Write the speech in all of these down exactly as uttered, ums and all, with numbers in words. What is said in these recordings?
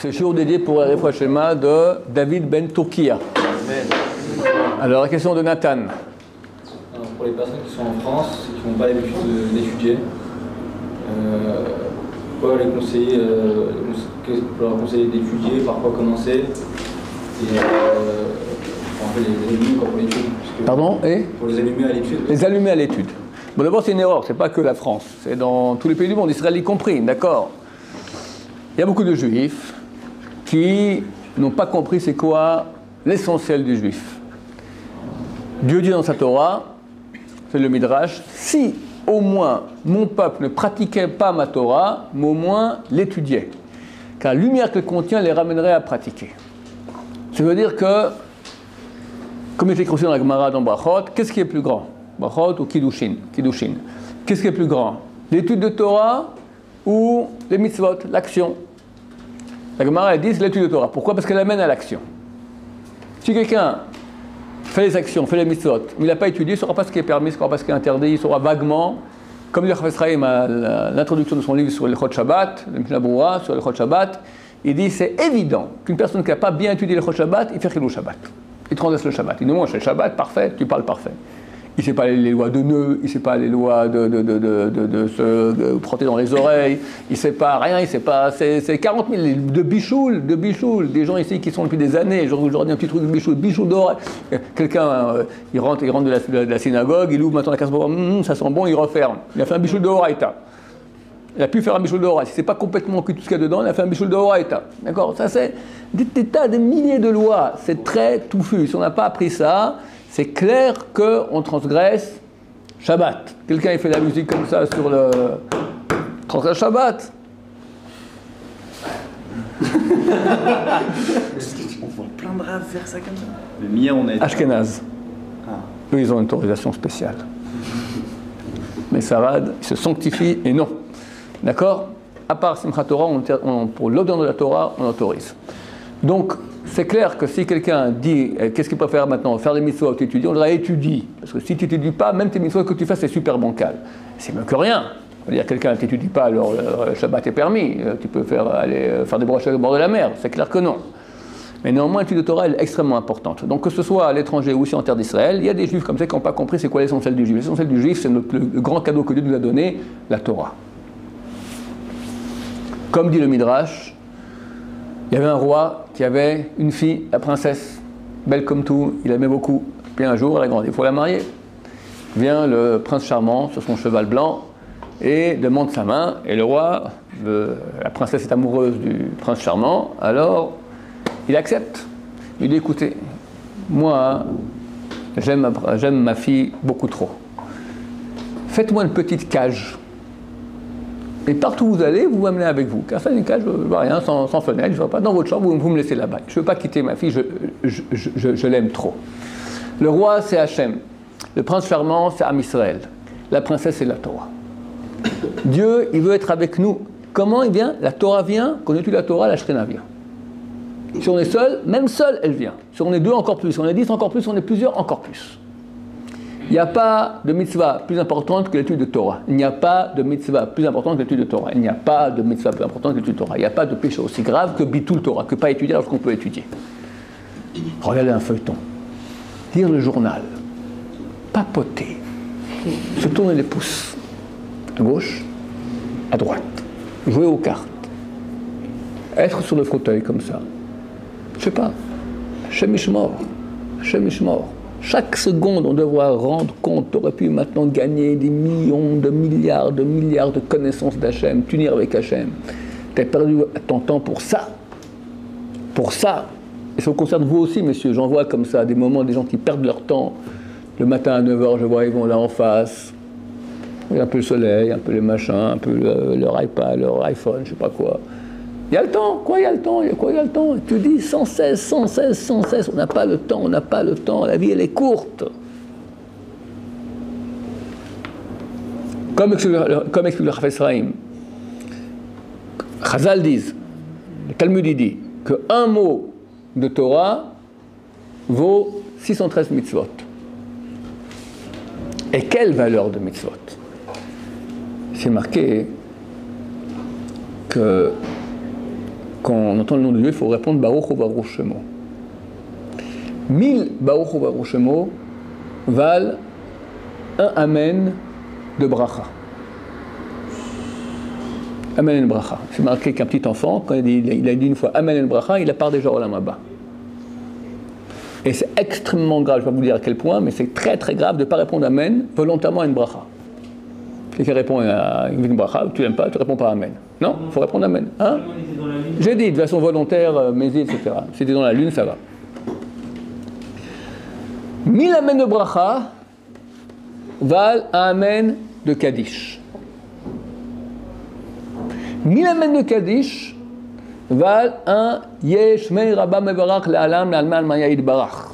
C'est le jour dédié pour le Refoua Shlema de David Ben Turkia. Alors, la question de Nathan. Alors, pour les personnes qui sont en France et qui n'ont pas l'habitude d'étudier, euh, quoi les conseiller, euh, qu'est-ce qu'on peut leur conseiller d'étudier, par quoi commencer et euh, pour les allumer pour l'étude. Pardon et Pour les allumer à l'étude. Les allumer à l'étude. Bon, d'abord, c'est une erreur, c'est pas que la France, c'est dans tous les pays du monde, Israël y compris, d'accord. Il y a beaucoup de juifs qui n'ont pas compris c'est quoi l'essentiel du juif. Dieu dit dans sa Torah, c'est le Midrash, si au moins mon peuple ne pratiquait pas ma Torah, mais au moins l'étudiait. Car la lumière qu'elle contient les ramènerait à pratiquer. Ça veut dire que, comme il est écrit dans la Gemara dans Brachot, qu'est-ce qui est plus grand? Brachot ou Kiddushin? Kiddushin. Qu'est-ce qui est plus grand? L'étude de Torah ou les mitzvot, l'action? La Gemara, elle dit, c'est l'étude de Torah. Pourquoi? Parce qu'elle amène à l'action. Si quelqu'un fait les actions, fait les mitzvot, mais il n'a pas étudié, il ne saura pas ce qui est permis, il ne saura pas ce qui est interdit, il saura vaguement, comme dit Chafetz Chaim à l'introduction de son livre sur le Chod Shabbat, le Mishnah Berurah, sur le Chod Shabbat, il dit, c'est évident qu'une personne qui n'a pas bien étudié le Chod Shabbat, il fait Chilou Shabbat. Il transgresse le Shabbat. Il dit, moi, je fais le Shabbat, parfait, tu parles parfait. Il ne sait pas les lois de nœuds, il ne sait pas les lois de, de, de, de, de, de se frotter dans les oreilles, il ne sait pas rien, il ne sait pas. C'est quarante mille de bichoul, de bichoul, des gens ici qui sont depuis des années. Aujourd'hui, un petit truc de bichoul, bichoul d'or. Quelqu'un, euh, il rentre, il rentre de, la, de la synagogue, il ouvre maintenant la case pour voir, ça sent bon, il referme. Il a fait un bichoul de Horaïta. Il a pu faire un bichoul de Horaïta. Si ce n'est pas complètement cuit tout ce qu'il y a dedans, il a fait un bichoul de Horaïta. D'accord? Ça, c'est des, des tas, des milliers de lois. C'est très touffu. Si on n'a pas appris ça, c'est clair qu'on transgresse Shabbat. Quelqu'un il fait la musique comme ça sur le transgresse Shabbat. On voit plein de raves faire ça comme ça. Le mien, on est. Ashkenaz. Ah. Eux, ils ont une autorisation spéciale. Mais Sarad, ils se sanctifient et non. D'accord? À part Simchat Torah, on, on, pour l'ordre de la Torah, on autorise. Donc, c'est clair que si quelqu'un dit euh, qu'est-ce qu'il préfère maintenant, faire des mitzvot ou t'étudier, on dirait étudie. Parce que si tu n'étudies pas, même tes mitzvot que tu fais, c'est super bancal. C'est mieux que rien. C'est-à-dire quelqu'un ne t'étudie pas, alors le Shabbat est permis. Euh, tu peux faire, aller euh, faire des brochettes au bord de la mer. C'est clair que non. Mais néanmoins, l'étude de Torah elle est extrêmement importante. Donc que ce soit à l'étranger ou aussi en terre d'Israël, il y a des juifs comme ça qui n'ont pas compris c'est quoi l'essentiel du juif. L'essentiel du juif, c'est notre, le grand cadeau que Dieu nous a donné, la Torah. Comme dit le Midrash, il y avait un roi qui avait une fille, la princesse, belle comme tout, il aimait beaucoup. Puis un jour, elle a grandi, il faut la marier. Vient le prince charmant sur son cheval blanc et demande sa main. Et le roi, le, la princesse est amoureuse du prince charmant, alors il accepte. Il dit, écoutez, moi, j'aime ma, j'aime ma fille beaucoup trop. Faites-moi une petite cage. Et partout où vous allez, vous m'amenez avec vous. Car ça, une cage, je ne vois rien, sans, sans fenêtre, je ne vois pas dans votre chambre, vous, vous me laissez là-bas. Je ne veux pas quitter ma fille, je, je, je, je, je l'aime trop. Le roi, c'est Hachem. Le prince charmant, c'est Am Israël. La princesse, c'est la Torah. Dieu, il veut être avec nous. Comment il vient? La Torah vient, quand on étudie la Torah, la Shrina vient. Si on est seul, même seul, elle vient. Si on est deux, encore plus. Si on est dix, encore plus. Si on est plusieurs, encore plus. Il n'y a pas de mitzvah plus importante que l'étude de Torah. Il n'y a pas de mitzvah plus importante que l'étude de Torah. Il n'y a pas de mitzvah plus importante que l'étude de Torah. Il n'y a pas de péché aussi grave que bitul Torah, que pas étudier lorsqu'on peut étudier. Regarder un feuilleton, lire le journal, papoter, se tourner les pouces, à gauche, à droite, jouer aux cartes, être sur le fauteuil comme ça. Je sais pas, Hashem Ishmor, Hashem Ishmor. Chaque seconde, on devra rendre compte. Tu aurais pu maintenant gagner des millions, de milliards, de milliards de connaissances d'Hachem, t'unir avec Hachem. Tu as perdu ton temps pour ça. Pour ça. Et ça vous concerne vous aussi, messieurs. J'en vois comme ça, des moments, des gens qui perdent leur temps. Le matin à neuf heures, je vois, ils vont là en face. Il y a un peu le soleil, un peu les machins, un peu le, leur iPad, leur iPhone, je sais pas quoi. Il y a le temps, quoi il y a le temps, il y a quoi il y a le temps. Tu dis sans cesse, sans cesse, sans cesse, on n'a pas le temps, on n'a pas le temps, la vie elle est courte. Comme explique le, comme explique le Chafetz Chaim, Chazal disent, le Talmud dit, qu'un mot de Torah vaut six cent treize mitzvot. Et quelle valeur de mitzvot? C'est marqué que quand on entend le nom de Dieu, il faut répondre Baruch Hu Baruch Shemo. Mille Baruch Hu Baruch Shemo valent un Amen de bracha. Amen el bracha. C'est marqué qu'un petit enfant, quand il a dit, il a dit une fois Amen el bracha, il a part déjà au Olam Haba. Et c'est extrêmement grave, je ne vais pas vous dire à quel point, mais c'est très très grave de ne pas répondre Amen volontairement à une bracha. Quelqu'un répond à une bracha, tu n'aimes pas, tu ne réponds pas Amen. Non, il faut répondre Amen. Hein? J'ai dit de façon volontaire, mais et cetera. Si tu es dans la lune, ça va. Mille Amen de bracha valent un Amen de Kaddish. Mille Amen de Kaddish valent un Yesh Mei Rabba Mevarach Le'alam Le'alman Maya Yitbarach.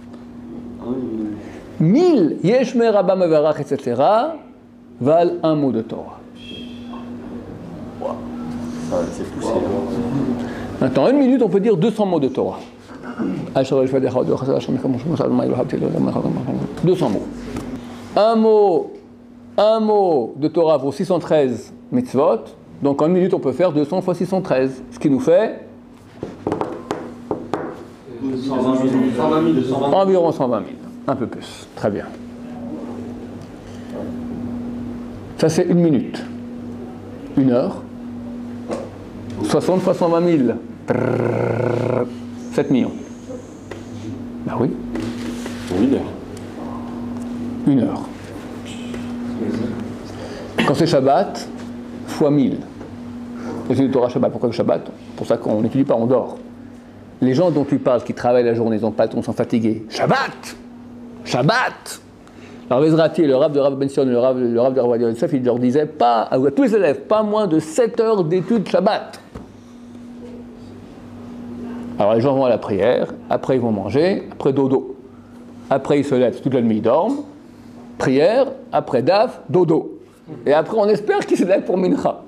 Mille Yesh Mei Rabba Mevarach, et cetera valent un mot de Torah. Wow. Ça, c'est poussé. Maintenant, en une minute, on peut dire deux cents mots de Torah. deux cents mots. Un mot, un mot de Torah vaut six cent treize mitzvot. Donc en une minute, on peut faire deux cents fois six cent treize. Ce qui nous fait cent vingt mille. Environ cent vingt mille. Un peu plus. Très bien. Ça, c'est une minute. Une heure. soixante fois cent vingt mille. sept millions. Ben oui. Une heure. Une heure. Quand c'est Shabbat, fois mille. L'étude de Torah Shabbat. Pourquoi le Shabbat? Pour ça qu'on n'étudie pas, on dort. Les gens dont tu parles, qui travaillent la journée, ils n'ont pas le temps, ils sont fatigués. Shabbat! Shabbat! Alors Vezrati et le Rav de Rav Ben Sion, le Rav, le Rav de Rav Yosef, ils leur disaient pas, à tous les élèves, pas moins de sept heures d'études Shabbat. Alors les gens vont à la prière, après ils vont manger, après dodo. Après ils se lèvent, toute la nuit ils dorment. Prière, après daf, dodo. Et après on espère qu'ils se lèvent pour mincha.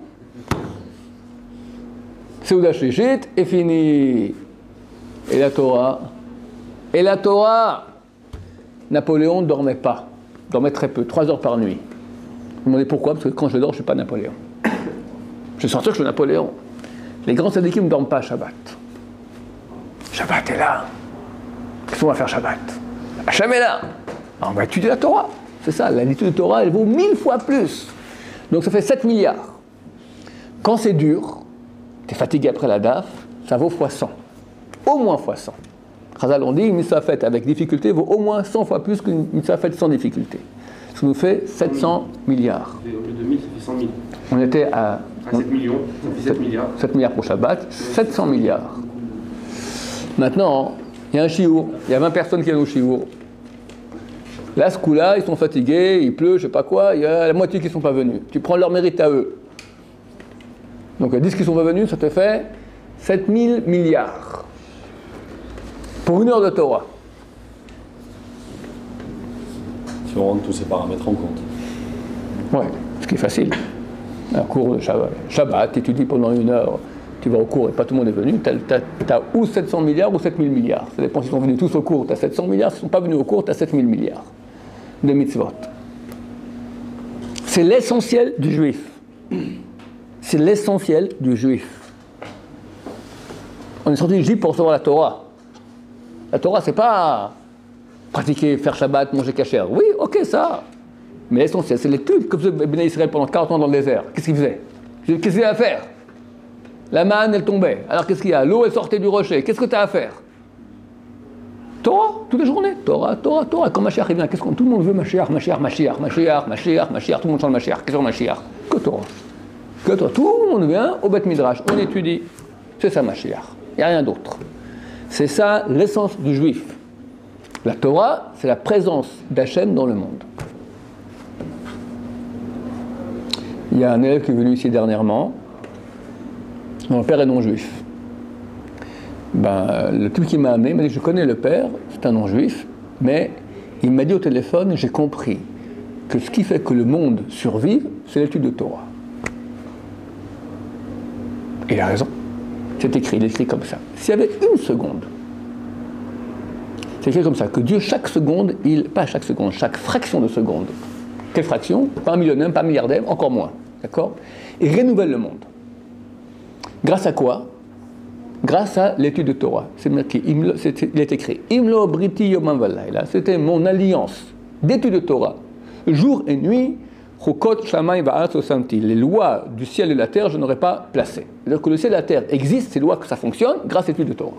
Seuda Shlichit est fini. Et la Torah Et la Torah Napoléon ne dormait pas. Il dormait très peu, trois heures par nuit. Vous me demandez pourquoi? Parce que quand je dors, je ne suis pas Napoléon. Je suis sentir que je suis Napoléon. Les grands tzadikim ne dorment pas à Shabbat. Shabbat est là. Qu'est-ce qu'on va faire Shabbat? Hachem est là. Alors on va étudier la Torah. C'est ça, l'étude de Torah, elle vaut mille fois plus. Donc ça fait sept milliards. Quand c'est dur, tu es fatigué après la daf, ça vaut fois cent. Au moins fois cent. Chazal on dit, une mitzvah faite avec difficulté vaut au moins cent fois plus qu'une mitzvah faite sans difficulté. Ça nous fait sept cents milliards. Au lieu de mille, ça fait cent mille. On était à, À sept millions, ça fait sept milliards. sept milliards pour Shabbat, sept cents milliards. Maintenant, il y a un chiour, il y a vingt personnes qui viennent au chiour. Là, ce coup-là, ils sont fatigués, il pleut, je sais pas quoi, il y a la moitié qui ne sont pas venus. Tu prends leur mérite à eux. Donc, dix qui ne sont pas venus, ça te fait sept mille milliards. Pour une heure de Torah. Si on rentre tous ces paramètres en compte. Ouais, ce qui est facile. Un cours de Shabbat, Shabbat, tu étudies pendant une heure, tu vas au cours et pas tout le monde est venu, tu as ou sept cents milliards ou sept mille milliards. Ça dépend s'ils sont venus tous au cours, tu as sept cents milliards, s'ils ne sont pas venus au cours, tu as sept mille milliards de mitzvot. C'est l'essentiel du juif. C'est l'essentiel du juif. On est sorti d'Égypte pour recevoir la Torah. La Torah, c'est pas pratiquer, faire Shabbat, manger kasher. Oui, ok, ça. Mais l'essentiel, c'est l'étude. Comme faisait Bnei Israël pendant quarante ans dans le désert. Qu'est-ce qu'il faisait? Qu'est-ce qu'il y a à faire? La manne, elle tombait. Alors qu'est-ce qu'il y a? L'eau, elle sortait du rocher. Qu'est-ce que tu as à faire? Torah, toute la journée. Torah, Torah, Torah. Quand Mashiach vient, qu'est-ce qu'on... Tout le monde veut Mashiach, Mashiach, Mashiach, Mashiach, Mashiach, Mashiach. Tout le monde chante Mashiach. Qu'est-ce que Mashiach? Que Torah. Que Torah. Tout le monde vient au Beth Midrash. On étudie. C'est ça Mashiach. Il n'y a rien d'autre. C'est ça l'essence du juif. La Torah, c'est la présence d'Hachem dans le monde. Il y a un élève qui est venu ici dernièrement. Mon père est non-juif. Ben, le type qui m'a amené m'a dit, je connais le père, c'est un non-juif, mais il m'a dit au téléphone, j'ai compris que ce qui fait que le monde survive, c'est l'étude de Torah. Et il a raison. C'est écrit, il est écrit comme ça. S'il y avait une seconde, c'est écrit comme ça, que Dieu, chaque seconde, il, pas chaque seconde, chaque fraction de seconde, quelle fraction? Pas un millionnaire, pas un milliardaire, encore moins, d'accord? Il renouvelle le monde. Grâce à quoi? grâce à l'étude de Torah. C'est marqué, il est écrit, Imlo Briti Yomam Valayla, c'était mon alliance d'étude de Torah, jour et nuit, Chokot Shamayim Va'aretz Osamti, les lois du ciel et de la terre, je n'aurais pas placé. C'est-à-dire que le ciel et la terre existent, ces lois, que ça fonctionne, grâce à l'étude de Torah.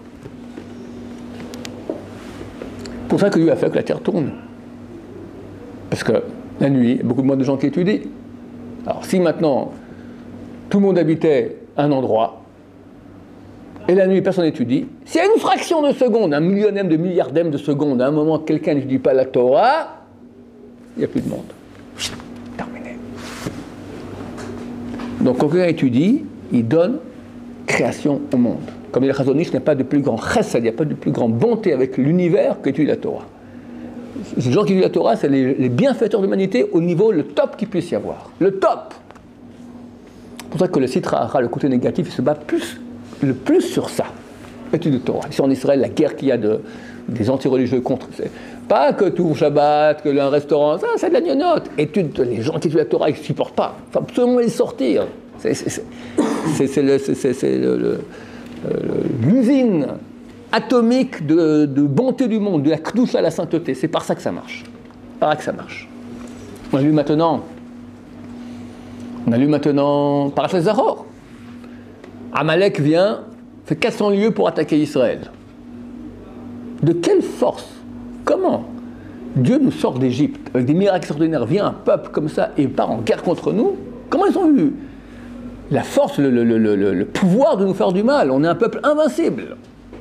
C'est pour ça que Dieu a fait que la terre tourne. Parce que la nuit, il y a beaucoup de gens qui étudient. Alors si maintenant, tout le monde habitait un endroit, et la nuit, personne n'étudie, s'il y a une fraction de seconde, un millionième de milliardième de seconde, à un moment, quelqu'un n'étudie pas la Torah, il n'y a plus de monde. Terminé. Donc quand quelqu'un étudie, il donne création au monde. Comme dit le Chazon Ish, il n'y a pas de plus grand chesed, il n'y a pas de plus grande bonté avec l'univers qu'étudie la Torah. Les gens qui étudient la Torah, c'est les, les bienfaiteurs de l'humanité au niveau le top qu'il puisse y avoir. Le top. C'est pour ça que le Sitra Achra, le côté négatif, il se bat plus, le plus sur ça. Étude de Torah. Ici en Israël, la guerre qu'il y a de, des anti-religieux contre. C'est pas que tout Shabbat, que un restaurant, ça c'est de la gnognotte. Étude, les gens qui étudient la Torah, ils ne supportent pas. Il faut absolument les sortir. C'est, c'est, c'est, c'est, c'est, le, c'est, c'est, c'est le, le, l'usine atomique de, de bonté du monde, de la Kdusha à la sainteté. C'est par ça que ça marche. Par là que ça marche. On a lu maintenant, on a lu maintenant Parashat Zachor. Amalek vient, fait quatre cents lieues pour attaquer Israël. De quelle force? Comment Dieu nous sort d'Égypte avec des miracles extraordinaires, vient un peuple comme ça et part en guerre contre nous? Comment ils ont eu la force, le, le, le, le, le pouvoir de nous faire du mal? On est un peuple invincible.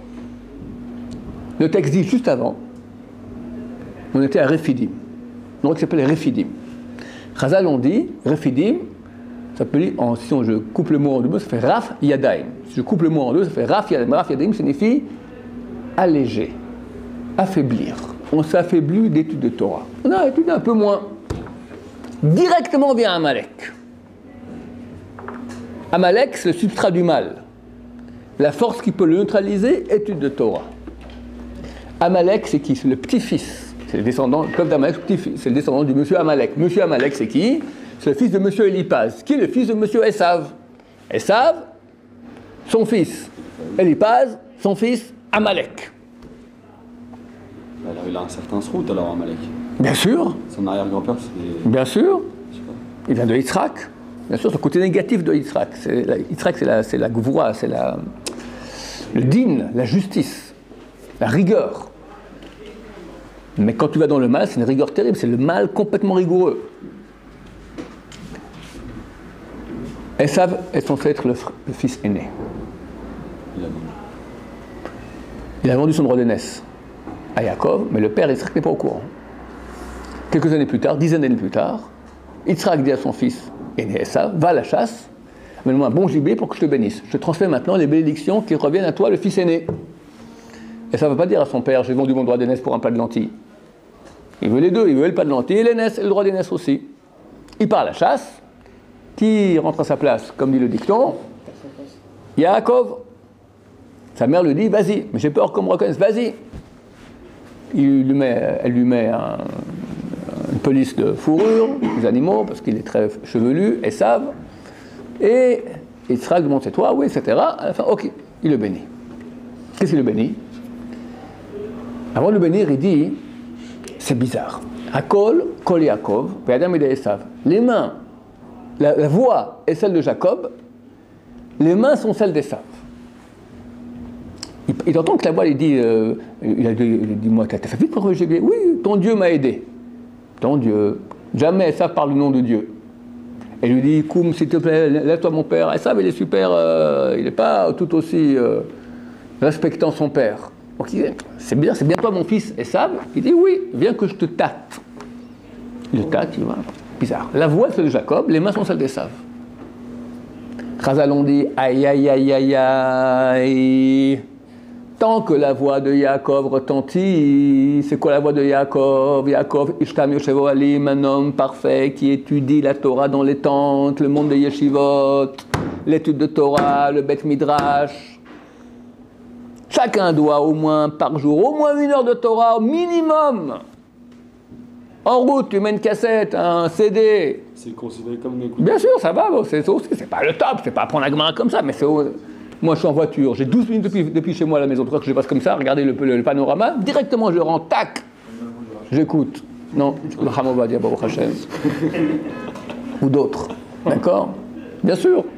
Le texte dit juste avant, on était à Rephidim, donc qui s'appelle Rephidim. Chazal on dit, Rephidim, ça peut dire, en, si on, je coupe le mot en deux mots, ça fait Raf Yadaim. Si je coupe le mot en deux, ça fait Raf Yadaim. Raf Yadaim signifie alléger, affaiblir. On s'affaiblit d'études de Torah. On a étudié un peu moins. Directement vient Amalek. Amalek, c'est le substrat du mal. La force qui peut le neutraliser, étude de Torah. Amalek, c'est qui? C'est le petit-fils. C'est le descendant, le peuple d'Amalek, c'est le descendant du monsieur Amalek. Monsieur Amalek, c'est qui? C'est le fils de monsieur Élipaz, qui est le fils de monsieur Esav. Esav, son fils. Élipaz, son fils Amalek. Alors il a un certain srout alors Amalek. Bien sûr. Son arrière-grand-père c'est... Bien sûr. Il vient de Yitzhak. Bien sûr, c'est le côté négatif de Yitzhak. C'est la, Yitzhak, c'est la, c'est la gvoura, c'est la, le din, la justice, la rigueur. Mais quand tu vas dans le mal, c'est une rigueur terrible, c'est le mal complètement rigoureux. Esav est censé être le, le fils aîné. Il a vendu. Il a vendu son droit d'aînesse à Yaakov, mais le père Yitzhak n'est pas au courant. Quelques années plus tard, dizaines d'années plus tard, Yitzhak dit à son fils aîné Esav, va à la chasse, amène-moi un bon gibier pour que je te bénisse. Je te transmets maintenant les bénédictions qui reviennent à toi, le fils aîné. Esav ne va pas dire à son père, j'ai vendu mon droit d'aînesse pour un plat de lentilles. Il veut les deux, il veut le plat de lentilles et l'aînesse, et le droit d'aînesse aussi. Il part à la chasse. Qui rentre à sa place, comme dit le dicton? Yaakov. Sa mère lui dit, vas-y, mais j'ai peur qu'on me reconnaisse, vas-y. Il lui met, elle lui met un, une pelisse de fourrure, des animaux, parce qu'il est très chevelu, et savent. Et Yitzhak demande, c'est toi? Oui, et cetera. À la fin, ok, il le bénit. Qu'est-ce qu'il le bénit? Avant de le bénir, il dit, c'est bizarre. Hakol, kol Yaakov, ve'adam ed Esav. Les mains, La, la voix est celle de Jacob, les mains sont celles d'Esav. Il, il entend que la voix, il dit, euh, il a dit, il dit moi, t'as fait vite pour que j'ai bien. Oui, ton Dieu m'a aidé. Ton Dieu. Jamais Esav parle le nom de Dieu. Et lui dit, Koum, s'il te plaît, lève-toi mon père. Esav, il est super, euh, il n'est pas tout aussi euh, respectant son père. Donc il dit, c'est bien, c'est bien toi mon fils Esav. Il dit, oui, viens que je te tâte. Il le tâte, il va. Bizarre. La voix c'est de Jacob, les mains sont celles d'Esav. Chazal on dit aïe aïe aïe aïe aïe. Tant que la voix de Yaakov retentit, c'est quoi la voix de Yaakov? Yaakov, Ishtam Yoshevo Alim, un homme parfait qui étudie la Torah dans les tentes, le monde des yeshivot, l'étude de Torah, le Bet Midrash. Chacun doit au moins par jour, au moins une heure de Torah, au minimum. En route, tu mets une cassette, un C D. C'est considéré comme une écoute. Bien sûr, ça va, c'est, c'est, c'est pas le top, c'est pas prendre la Gemara comme ça, mais c'est, Moi, je suis en voiture, j'ai douze minutes depuis, depuis chez moi à la maison. Pourquoi que je passe comme ça, regardez le, le, le panorama, directement je rentre, tac, j'écoute. Non, j'écoute Hamova Dia Baruch Hashem. Ou d'autres. D'accord? Bien sûr.